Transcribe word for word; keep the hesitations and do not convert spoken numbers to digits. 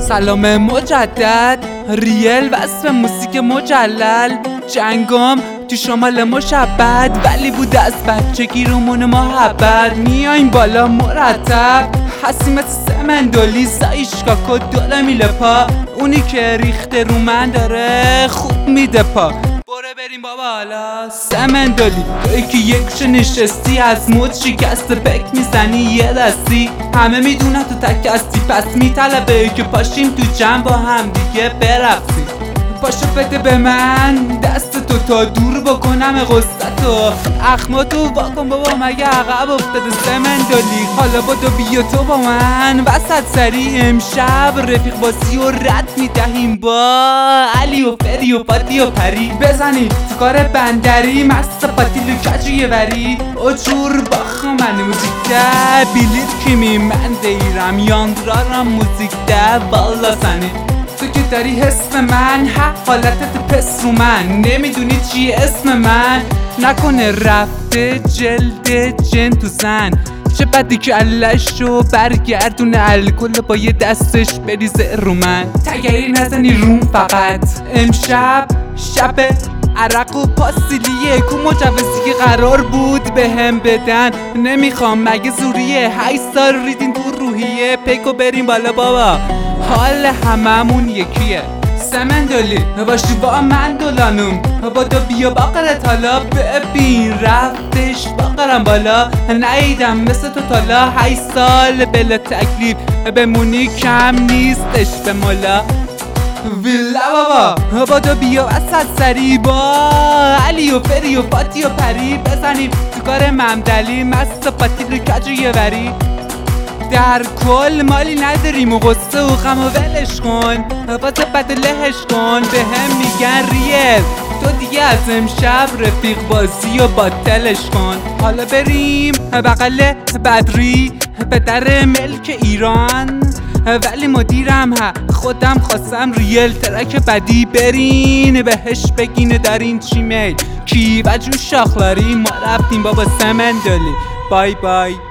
سلام مجدد، ریل وصف موسیقی مجلل. جنگام تو شمال مشبد، ولی بود از بچگی رومون محبت. میایم بالا مرتب، هستی مثل سمندولی، زایشگاه کد داره میله پا. اونی که ریخته رو من داره خوب میده پا. بره بریم بابا حالا سمندولی، توی که یکش نشستی از مد شکسته بک میزنی یه دستی. همه میدونن تو تک هستی، پس میطلبه که پاشیم تو جمع با هم دیگه برقصیم. پاشو بده به من دست تو تا دور بکنم غصتو، اخماتو واکن بابا مگه عقب افتاده سمندولی. حالا بادو بیا تو با من وسط سری، امشب رفیق بازی و رد میدهیم با علی و فری و فاتی و پری. بزنی تو کار بندری مست پاتیلو کجو یه بری. اجور باخ من موزیک ده بیلیر کمی من دیرم یاندرارم موزیک ده والا سنی. تو که داری حسم من ها حالتت پس رو من، نمیدونی چیه اسم من. نکنه رفته جلد جن تو زن، چه بدی که علشو برگردونه الکل با یه دستش بریزه رو من. تگری نزنی روم فقط، امشب شب عرق و پاسیلیه. کو مجوزی که قرار بود به هم بدن، نمیخوام مگه زوریه. هشت سال ریدین تو روحیه، پیکو بریم بالا بابا حال هممون یکیه. سمندولی باشی با من دولانم، بادو بیا باقرت حالا. ببین رفتش باقرم بالا، نایدم مثل تو تالا. هشت سال بلا تکلیف بمونی کم نیستش به مولا. ویلا بابا بادو بیا وسط سری با علی و فری و فاتی و پری. بزنیم تو کار ممدلی مست و پاتیلو کجو یه بری. در کل مالی نداریم و غصه و غم و ولش کن، واسه بدلهش کن. به هم میگن ریل، تو دیگه از امشب رفیق بازی و باطلش کن. حالا بریم بغل بدری به در ملک ایران، ولی مدیرم ها خودم خواستم ریل ترک بدی برین بهش بگین دارین چی میل کی و جو شاخلاری. ما رفتیم بابا سمندولی، بای بای.